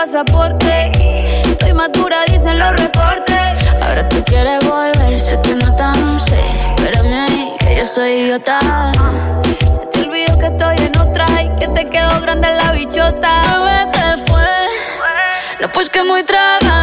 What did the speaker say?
pasaporte. Estoy madura, dicen los reportes. Ahora tú quieres volver, sé que no tan sé. Espérame ahí, que yo soy idiota. Se te olvidó que estoy en otra y que te quedó grande la bichota. Bebé, ¿qué fue? No, pues que muy traga.